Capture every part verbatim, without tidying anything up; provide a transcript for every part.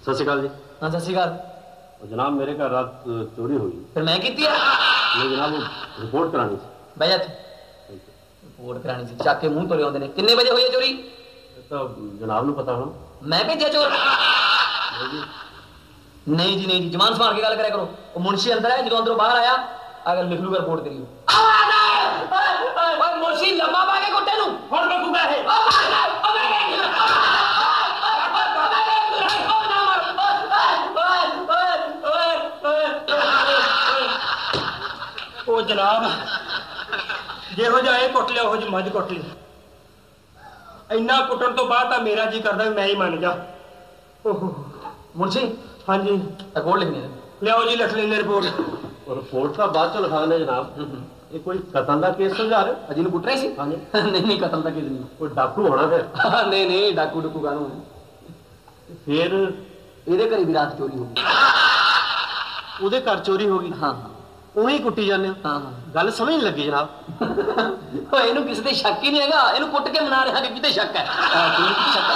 सत श्री अकाल जी। हाँ सत श्री अकाल जनाब, मेरे घर रात चोरी हुई। फिर मैं की है? नहीं जनाब, वो रिपोर्ट करानी थी। भैया रिपोर्ट करानी थी, चाके मुंह तो आते हैं। किन्ने बजे हुई है चोरी? तो जनाब ने पता होना। मैं भेजा चोर? नहीं जी नहीं जी, जमान संभाल के गल करा करो। वो मुंशी अंदर है, जो अंदरों बाहर आया अगर लिख लूगा रिपोर्ट तेरी। मुंशी लम्बा पा के कुत्ते नूं हुण मैं कुगा है। ओ जनाब, जेहो जिहा ये कुट लिया ओहो जी मझ कुट ली। इन्ना कुटन तो बाद मेरा जी करदा मैं ही मन जा। मुंशी हाँ जी, रिपोर्ट लिखनी है। लियाओ जी, लिख लेने रिपोर्ट। रिपोर्ट का बाद चो लिखा देना जनाब। ये कोई कतल का केस समझा रहे? अजी ने कुट रही सी? हाँ जी। नहीं नहीं, कतल का केस नहीं। कोई डाकू होना फिर? नहीं नहीं, डाकू डुकू कानून है। फिर ਇਹਦੇ ਘਰੇ ਵੀ ਰਾਤ ਚੋਰੀ ਹੋ ਗਈ। ਉਹਦੇ ਘਰ ਚੋਰੀ ਹੋ ਗਈ? ਹਾਂ ਉਹੀ ਕੁੱਟੀ ਜਾਂਦੇ ਹੋ। ਹਾਂ ਹਾਂ, ਗੱਲ ਸਮਝ ਨਹੀਂ ਲੱਗੀ ਜਨਾਬ। ਓਏ ਇਹਨੂੰ ਕਿਸੇ ਤੇ ਸ਼ੱਕ ਹੀ ਨਹੀਂ ਹੈਗਾ, ਇਹਨੂੰ ਕੁੱਟ ਕੇ ਮਨਾ ਰਿਹਾ ਕਿ ਕਿਤੇ ਸ਼ੱਕ ਹੈ। ਕਿਹਨੂੰ ਸ਼ੱਕ ਹੈ?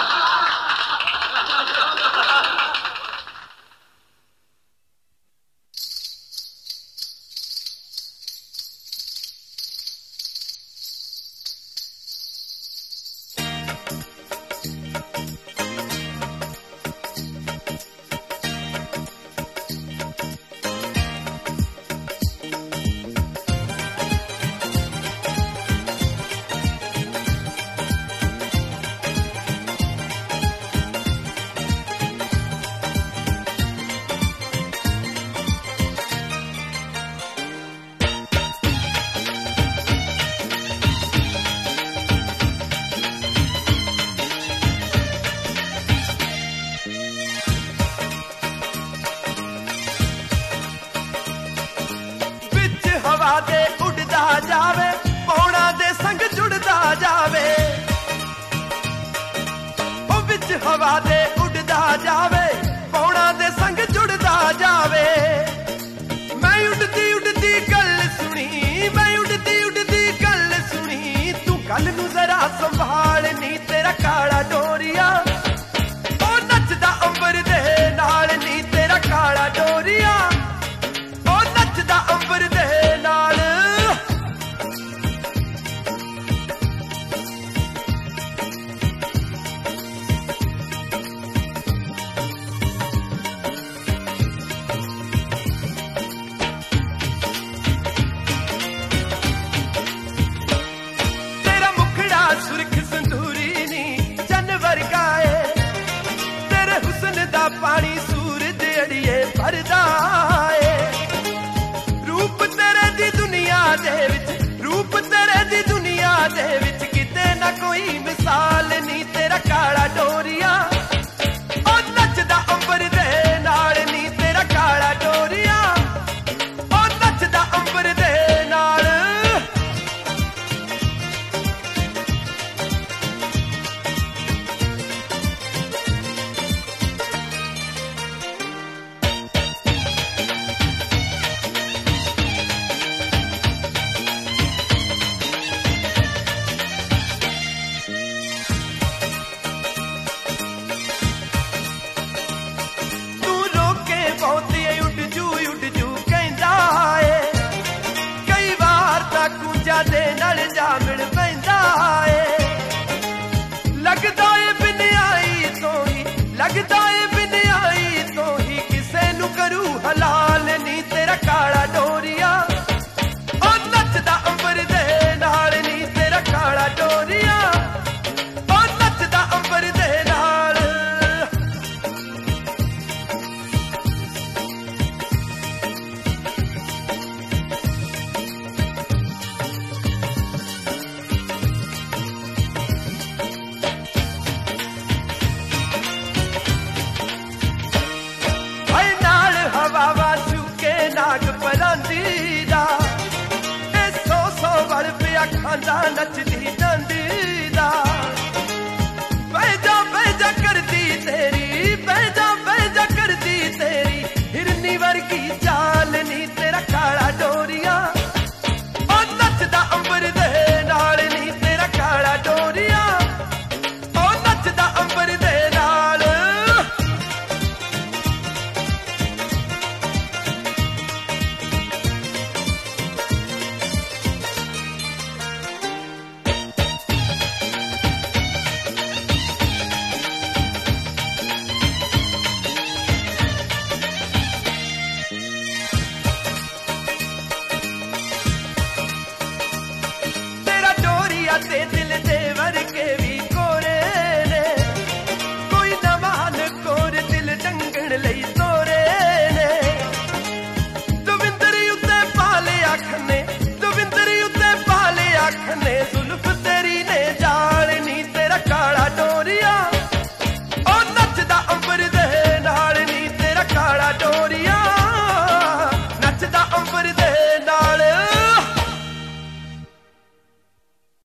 खांदा नच